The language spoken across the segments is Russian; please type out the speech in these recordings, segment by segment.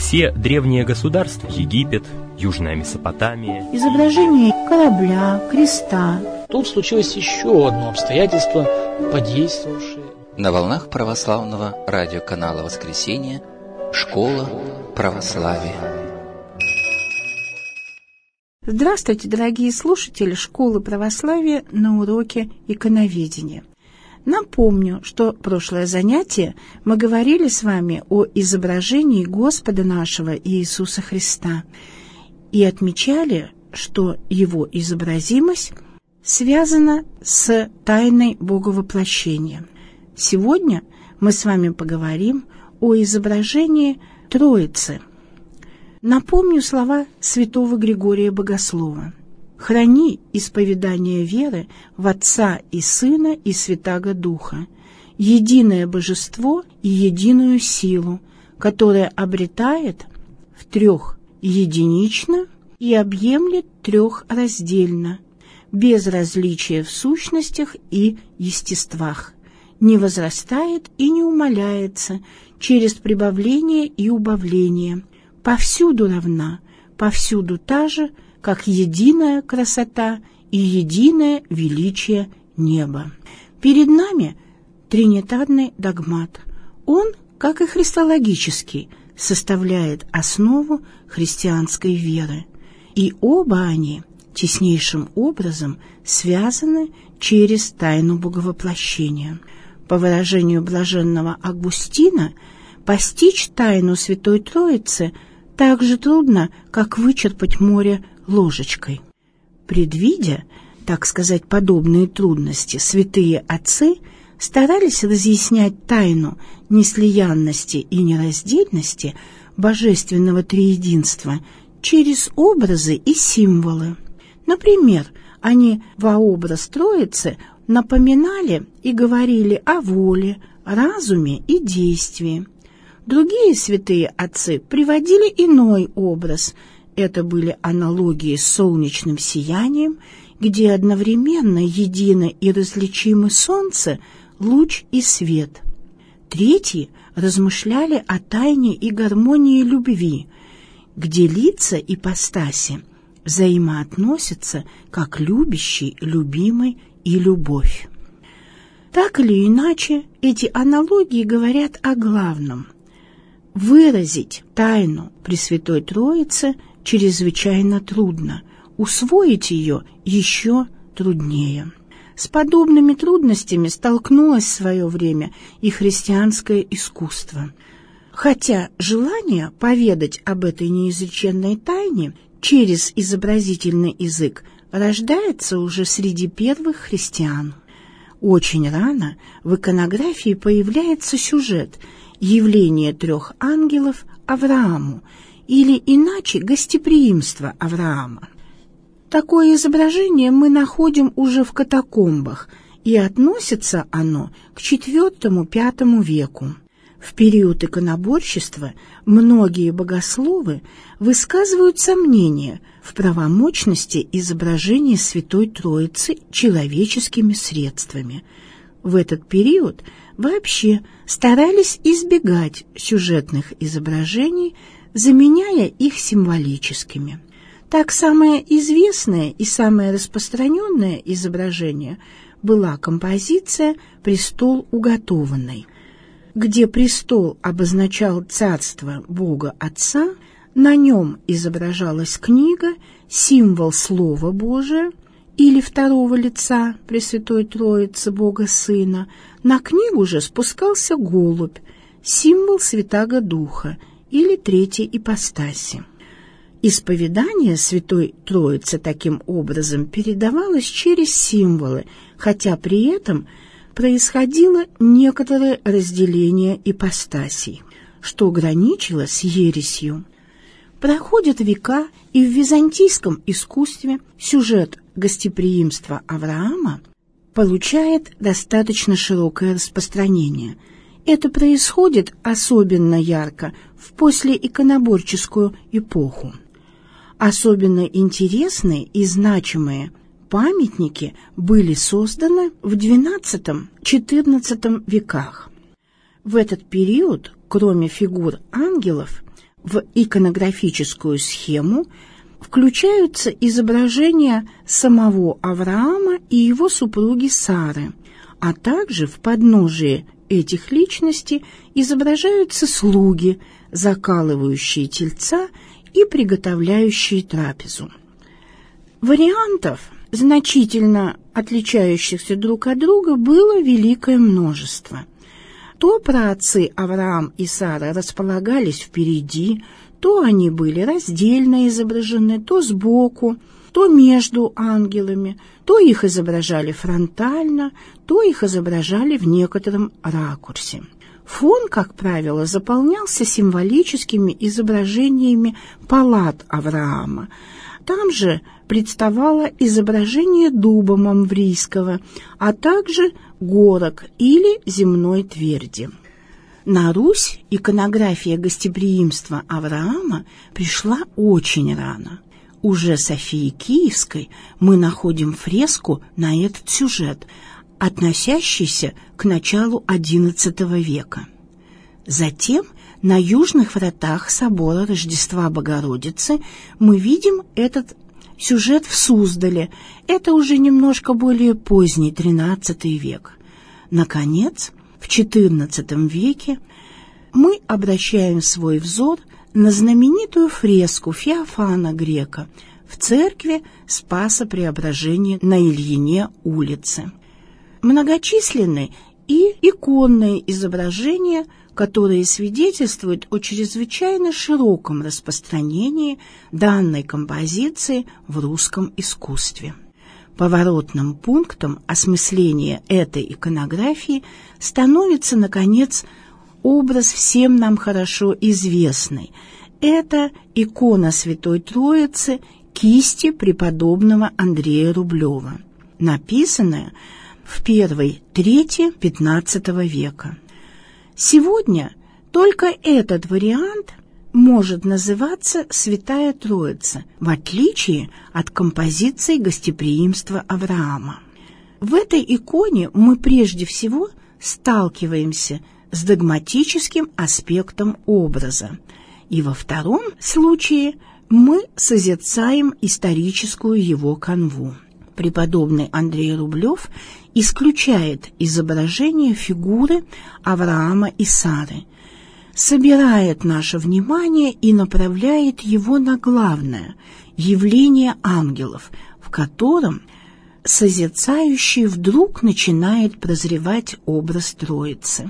Все древние государства, Египет, Южная Месопотамия, изображение корабля, креста. Тут случилось еще одно обстоятельство, подействовавшее. На волнах православного радиоканала «Воскресенье» «Школа православия». Здравствуйте, дорогие слушатели Школы православия на уроке иконоведения. Напомню, что прошлое занятие мы говорили с вами о изображении Господа нашего Иисуса Христа и отмечали, что его изобразимость связана с тайной Боговоплощения. Сегодня мы с вами поговорим о изображении Троицы. Напомню слова святого Григория Богослова. «Храни исповедание веры в Отца и Сына и Святаго Духа, единое божество и единую силу, которая обретает в трех единично и объемлет трех раздельно, без различия в сущностях и естествах, не возрастает и не умаляется через прибавление и убавление, повсюду равна, повсюду та же, как единая красота и единое величие неба». Перед нами тринитарный догмат. Он, как и христологический, составляет основу христианской веры. И оба они теснейшим образом связаны через тайну Боговоплощения. По выражению блаженного Августина, постичь тайну Святой Троицы так же трудно, как вычерпать море ложечкой. Предвидя, так сказать, подобные трудности, святые отцы старались разъяснять тайну неслиянности и нераздельности божественного триединства через образы и символы. Например, они во образ Троицы напоминали и говорили о воле, разуме и действии. Другие святые отцы приводили иной образ. Это были аналогии с солнечным сиянием, где одновременно едино и различимы солнце, луч и свет. Третьи размышляли о тайне и гармонии любви, где лица ипостаси взаимоотносятся как любящий, любимый и любовь. Так или иначе, эти аналогии говорят о главном. Выразить тайну Пресвятой Троицы чрезвычайно трудно, усвоить ее еще труднее. С подобными трудностями столкнулось в свое время и христианское искусство. Хотя желание поведать об этой неизреченной тайне через изобразительный язык рождается уже среди первых христиан. Очень рано в иконографии появляется сюжет явление трех ангелов Аврааму, или иначе гостеприимство Авраама. Такое изображение мы находим уже в катакомбах, и относится оно к IV-V веку. В период иконоборчества многие богословы высказывают сомнения в правомочности изображения Святой Троицы человеческими средствами. В этот период вообще старались избегать сюжетных изображений, заменяя их символическими. Так, самое известное и самое распространенное изображение была композиция «Престол уготованный», где престол обозначал царство Бога Отца, на нем изображалась книга, символ Слова Божия или второго лица Пресвятой Троицы Бога Сына, на книгу же спускался голубь, символ Святаго Духа или третьей ипостаси. Исповедание Святой Троицы таким образом передавалось через символы, хотя при этом происходило некоторое разделение ипостасей, что граничило с ересью. Проходят века, и в византийском искусстве сюжет гостеприимства Авраама получает достаточно широкое распространение. Это происходит особенно ярко в послеиконоборческую эпоху. Особенно интересные и значимые памятники были созданы в XII-XIV веках. В этот период, кроме фигур ангелов, В иконографическую схему включаются изображения самого Авраама и его супруги Сары, а также в подножии этих личностей изображаются слуги, закалывающие тельца и приготовляющие трапезу. Вариантов, значительно отличающихся друг от друга, было великое множество. То праотцы Авраам и Сара располагались впереди, то они были раздельно изображены, то сбоку, то между ангелами, то их изображали фронтально, то их изображали в некотором ракурсе. Фон, как правило, заполнялся символическими изображениями палат Авраама. Там же представало изображение дуба мамврийского, а также горок или земной тверди. На Русь иконография гостеприимства Авраама пришла очень рано. Уже Софии Киевской мы находим фреску на этот сюжет, относящийся к началу XI века. Затем на южных вратах собора Рождества Богородицы мы видим этот сюжет в Суздале. Это уже немножко более поздний XIII век. Наконец, в XIV веке мы обращаем свой взор на знаменитую фреску Феофана Грека в церкви Спаса Преображения на Ильине улице. Многочисленны и иконные изображения, которые свидетельствуют о чрезвычайно широком распространении данной композиции в русском искусстве. Поворотным пунктом осмысления этой иконографии становится, наконец, образ всем нам хорошо известный. Это икона Святой Троицы кисти преподобного Андрея Рублева, написанная в первой трети XV века. Сегодня только этот вариант может называться «Святая Троица», в отличие от композиции гостеприимства Авраама. В этой иконе мы прежде всего сталкиваемся с догматическим аспектом образа, и во втором случае мы созерцаем историческую его канву. Преподобный Андрей Рублев исключает изображение фигуры Авраама и Сары, собирает наше внимание и направляет его на главное – явление ангелов, в котором созерцающий вдруг начинает прозревать образ Троицы.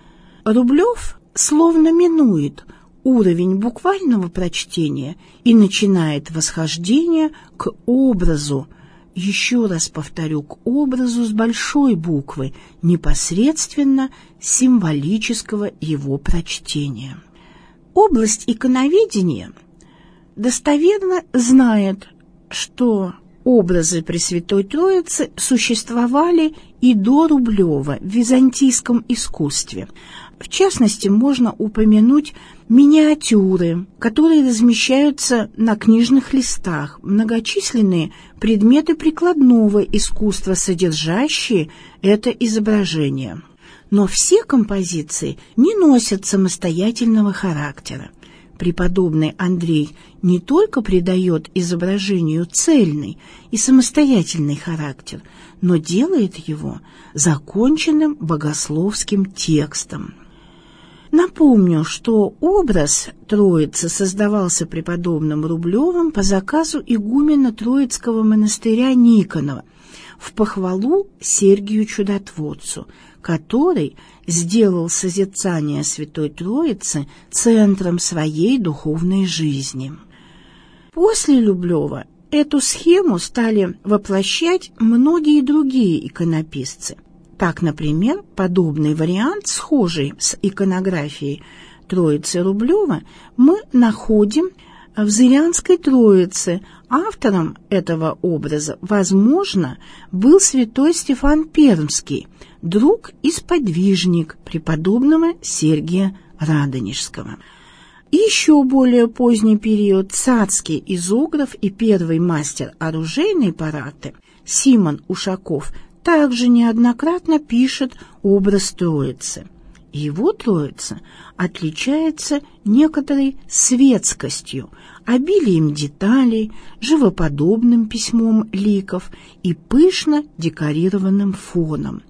Рублев словно минует уровень буквального прочтения и начинает восхождение к образу, еще раз повторю, к образу с большой буквы, непосредственно символического его прочтения. Область иконоведения достоверно знает, что образы Пресвятой Троицы существовали и до Рублева в византийском искусстве. В частности, можно упомянуть миниатюры, которые размещаются на книжных листах, многочисленные предметы прикладного искусства, содержащие это изображение. Но все композиции не носят самостоятельного характера. Преподобный Андрей не только придает изображению цельный и самостоятельный характер, но делает его законченным богословским текстом. Напомню, что образ Троицы создавался преподобным Рублевым по заказу игумена Троицкого монастыря Никонова в похвалу Сергию Чудотворцу, который сделал созерцание Святой Троицы центром своей духовной жизни. После Рублева эту схему стали воплощать многие другие иконописцы. Так, например, подобный вариант, схожий с иконографией Троицы Рублева, мы находим в Зырянской Троице. Автором этого образа, возможно, был святой Стефан Пермский, друг и сподвижник преподобного Сергия Радонежского. Еще более поздний период царский изограф и первый мастер оружейной параты Симон Ушаков также неоднократно пишет образ Троицы. его Троица отличается некоторой светскостью, обилием деталей, живоподобным письмом ликов и пышно декорированным фоном,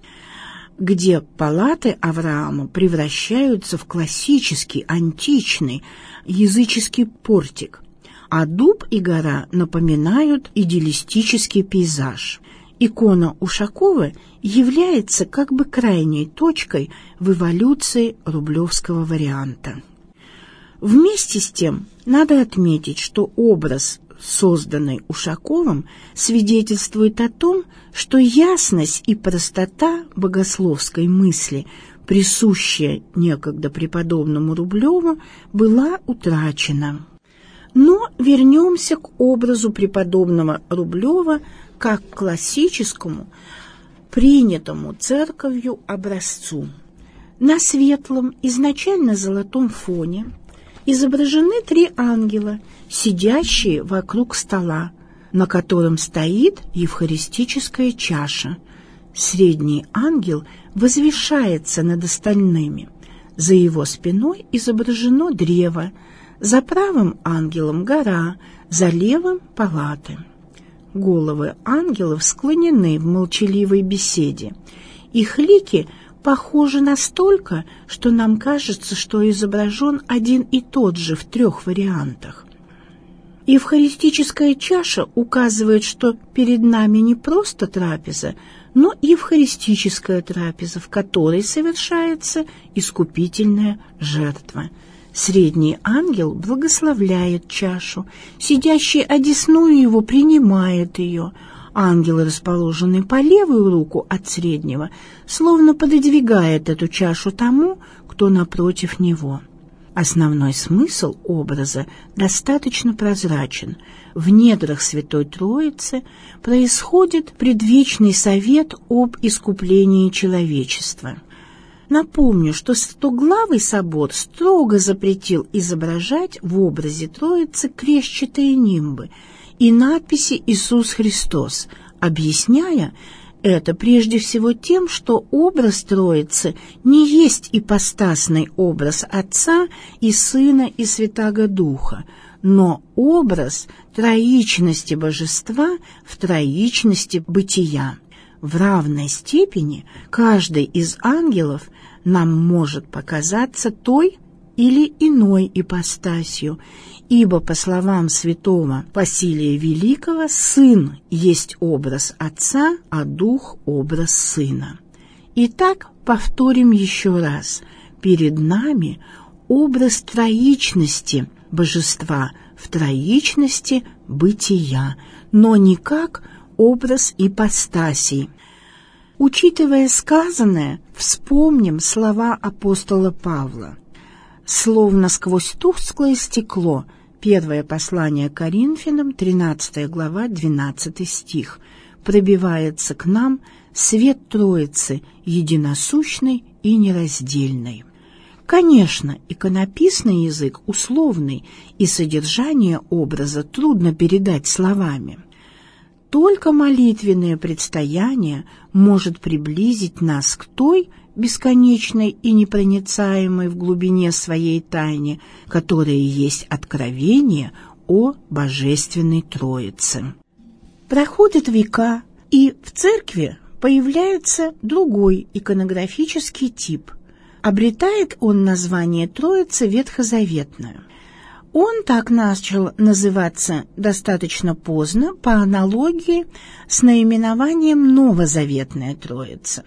где палаты Авраама превращаются в классический, античный, языческий портик, а дуб и гора напоминают идиллистический пейзаж. Икона Ушакова является как бы крайней точкой в эволюции рублевского варианта. Вместе с тем надо отметить, что образ, созданный Ушаковым, свидетельствует о том, что ясность и простота богословской мысли, присущая некогда преподобному Рублеву, была утрачена. Но вернемся к образу преподобного Рублева как к классическому, принятому церковью образцу. На светлом, изначально золотом фоне изображены 3 ангела, сидящие вокруг стола, на котором стоит евхаристическая чаша. Средний ангел возвышается над остальными. За его спиной изображено древо, за правым ангелом гора, за левым — палаты. Головы ангелов склонены в молчаливой беседе. Их лики похожи настолько, что нам кажется, что изображен один и тот же в 3 вариантах. Евхаристическая чаша указывает, что перед нами не просто трапеза, но евхаристическая трапеза, в которой совершается искупительная жертва. Средний ангел благословляет чашу, сидящий одесную его принимает ее. Ангелы, расположенные по левую руку от среднего, словно пододвигает эту чашу тому, кто напротив него. Основной смысл образа достаточно прозрачен. В недрах Святой Троицы происходит предвечный совет об искуплении человечества. Напомню, что Стоглавый собор строго запретил изображать в образе Троицы крестчатые нимбы и надписи «Иисус Христос», объясняя это прежде всего тем, что образ Троицы не есть ипостасный образ Отца и Сына и Святаго Духа, но образ троичности Божества в троичности бытия. В равной степени каждый из ангелов нам может показаться той или иной ипостасью, ибо, по словам святого Василия Великого, Сын есть образ Отца, а Дух — образ Сына. Итак, повторим еще раз. Перед нами образ троичности Божества в троичности бытия, но не как образ ипостасей. Учитывая сказанное, вспомним слова апостола Павла. Словно сквозь тусклое стекло, 1 послание Коринфянам, 13 глава, 12 стих, пробивается к нам свет Троицы, единосущной и нераздельной. Конечно, иконописный язык условный, и содержание образа трудно передать словами. Только молитвенное предстояние может приблизить нас к той бесконечной и непроницаемой в глубине своей тайне, которая есть откровение о Божественной Троице. Проходят века, и в церкви появляется другой иконографический тип. Обретает он название Троицы ветхозаветную. Он так начал называться достаточно поздно, по аналогии с наименованием Новозаветная Троица.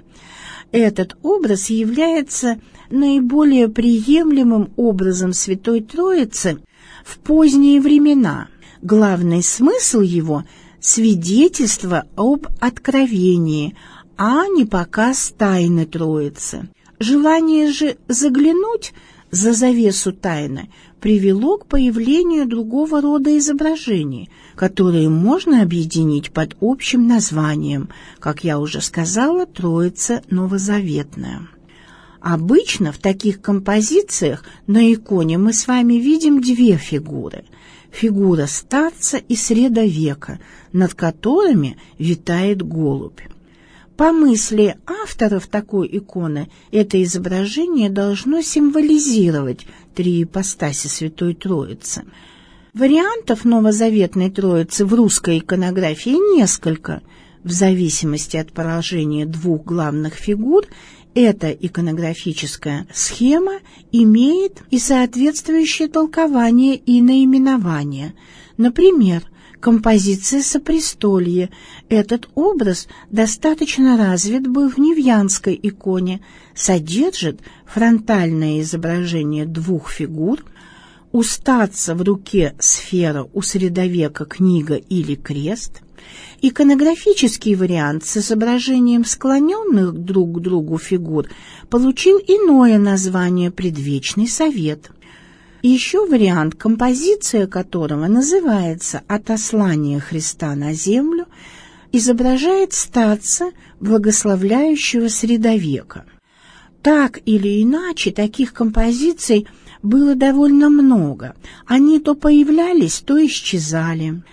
Этот образ является наиболее приемлемым образом Святой Троицы в поздние времена. Главный смысл его – свидетельство об откровении, а не показ тайны Троицы. Желание же заглянуть за завесу тайны привело к появлению другого рода изображений, которые можно объединить под общим названием, как я уже сказала, Троица Новозаветная. Обычно в таких композициях на иконе мы с вами видим 2 фигуры. Фигура старца и средовека, над которыми витает голубь. По мысли авторов такой иконы, это изображение должно символизировать три ипостаси Святой Троицы. Вариантов Новозаветной Троицы в русской иконографии несколько. В зависимости от положения двух главных фигур, эта иконографическая схема имеет и соответствующее толкование и наименование. Например, композиция Сопрестолье. Этот образ достаточно развит был в Невьянской иконе, содержит фронтальное изображение двух фигур, у статца в руке сфера, у средовека книга или крест. Иконографический вариант с изображением склоненных друг к другу фигур получил иное название «Предвечный совет». Еще вариант, композиция которого называется «Отослание Христа на землю», изображает статца, благословляющего средовека. Так или иначе, таких композиций было довольно много. Они то появлялись, то исчезали.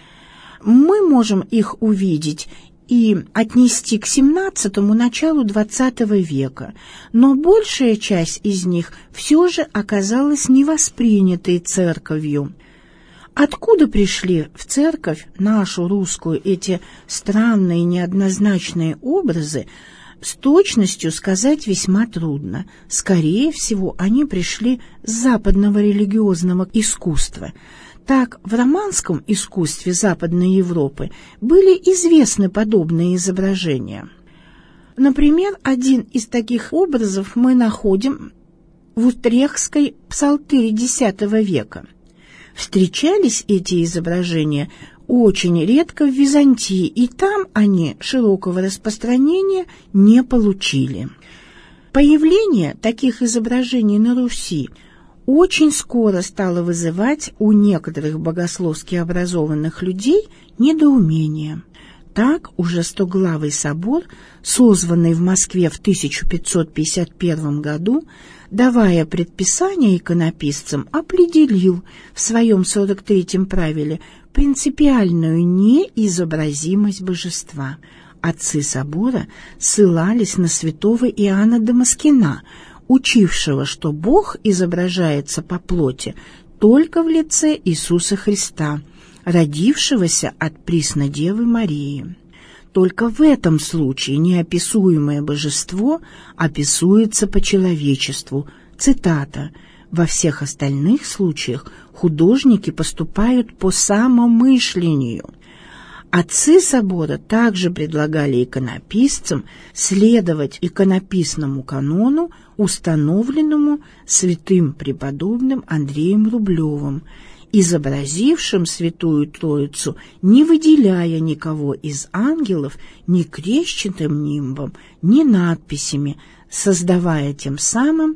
Мы можем их увидеть и отнести к XVII началу XX века, но большая часть из них все же оказалась невоспринятой церковью. Откуда пришли в церковь, нашу русскую, эти странные неоднозначные образы, с точностью сказать весьма трудно. Скорее всего, они пришли с западного религиозного искусства. Так, в романском искусстве Западной Европы были известны подобные изображения. Например, один из таких образов мы находим в Утрехтской псалтыре X века. Встречались эти изображения очень редко в Византии, и там они широкого распространения не получили. Появление таких изображений на Руси очень скоро стало вызывать у некоторых богословски образованных людей недоумение. Так уже Стоглавый собор, созванный в Москве в 1551 году, давая предписание иконописцам, определил в своем 43-м правиле принципиальную неизобразимость божества. Отцы собора ссылались на святого Иоанна Дамаскина, учившего, что Бог изображается по плоти только в лице Иисуса Христа, родившегося от Преснодевы Марии. Только в этом случае неописуемое божество описуется по человечеству. Цитата: «Во всех остальных случаях художники поступают по самомышлению». Отцы собора также предлагали иконописцам следовать иконописному канону, установленному святым преподобным Андреем Рублевым, изобразившим Святую Троицу, не выделяя никого из ангелов ни крещенным нимбом, ни надписями, создавая тем самым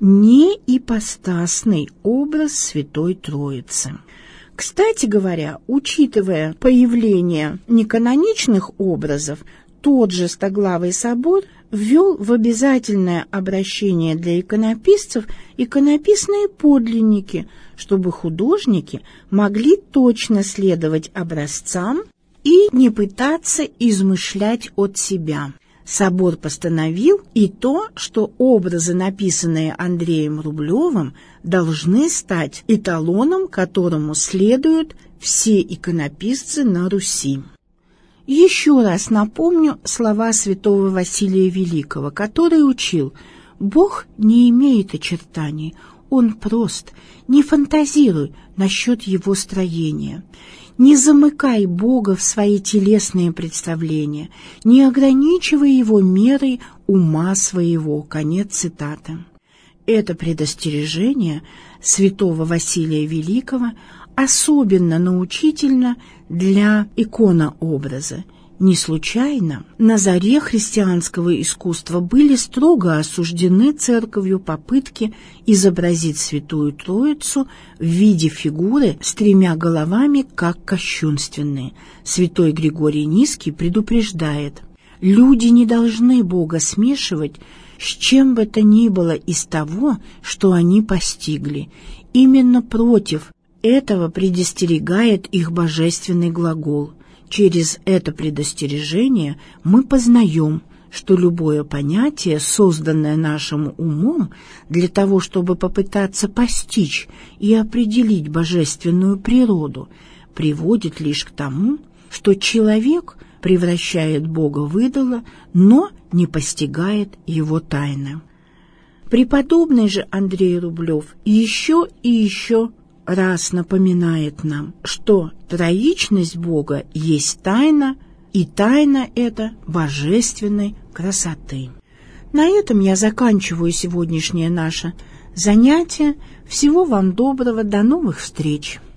неипостасный образ Святой Троицы. Кстати говоря, учитывая появление неканоничных образов, тот же Стоглавый собор ввел в обязательное обращение для иконописцев иконописные подлинники, чтобы художники могли точно следовать образцам и не пытаться измышлять от себя. Собор постановил и то, что образы, написанные Андреем Рублевым, должны стать эталоном, которому следуют все иконописцы на Руси. Еще раз напомню слова святого Василия Великого, который учил: «Бог не имеет очертаний, Он прост, не фантазируй насчет Его строения». Не замыкай Бога в свои телесные представления, не ограничивай Его мерой ума своего. Конец цитаты. Это предостережение святого Василия Великого особенно научительно для иконообраза. Не случайно на заре христианского искусства были строго осуждены церковью попытки изобразить Святую Троицу в виде фигуры с тремя головами, как кощунственные. Святой Григорий Низкий предупреждает: люди не должны Бога смешивать с чем бы то ни было из того, что они постигли. Именно против этого предостерегает их божественный глагол. Через это предостережение мы познаем, что любое понятие, созданное нашим умом для того, чтобы попытаться постичь и определить божественную природу, приводит лишь к тому, что человек превращает Бога в идола, но не постигает его тайны. Преподобный же Андрей Рублев еще и еще раз напоминает нам, что троичность Бога есть тайна, и тайна эта божественной красоты. На этом я заканчиваю сегодняшнее наше занятие. Всего вам доброго, до новых встреч!